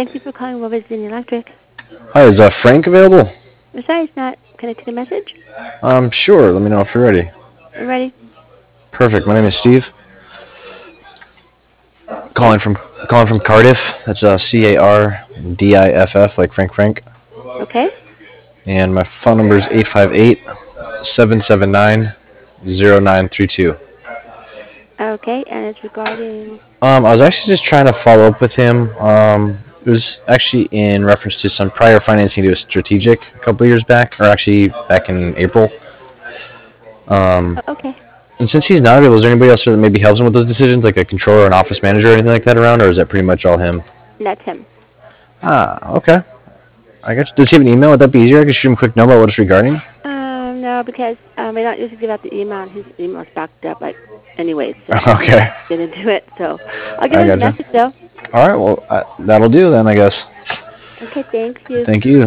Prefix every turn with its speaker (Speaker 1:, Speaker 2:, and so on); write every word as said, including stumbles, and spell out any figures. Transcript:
Speaker 1: Thank you for calling Will Virginia Electric.
Speaker 2: Hi, is uh, Frank available?
Speaker 1: I'm sorry it's not connected to message.
Speaker 2: Um, sure. Let me know if you're ready.
Speaker 1: You ready?
Speaker 2: Perfect. My name is Steve.
Speaker 1: Yes.
Speaker 2: Calling from calling from Cardiff. That's uh, C A R D I F F, like Frank Frank.
Speaker 1: Okay.
Speaker 2: And my phone number is eight five eight, seven seven nine, zero nine three two.
Speaker 1: Okay, and it's regarding.
Speaker 2: Um, I was actually just trying to follow up with him. Um, it was actually in reference to some prior financing to a strategic a couple of years back, or actually back in April. Um,
Speaker 1: Oh, okay,
Speaker 2: and since he's not available, is there anybody else that maybe helps him with those decisions, like a controller, or an office manager, or anything like that around, or is that pretty much all him?
Speaker 1: that's him.
Speaker 2: Ah, okay. I got you. Does he have an email? Would that be easier? I could shoot him a quick note about what it's regarding.
Speaker 1: Um, no, because um, I don't usually give out the email, and his email's backed up, like, anyways, so I can't
Speaker 2: Okay,
Speaker 1: get into it. So I'll give
Speaker 2: I
Speaker 1: him the
Speaker 2: gotcha.
Speaker 1: message though.
Speaker 2: All right, well, uh, that'll do then, I guess.
Speaker 1: Okay, thank you.
Speaker 2: Thank you.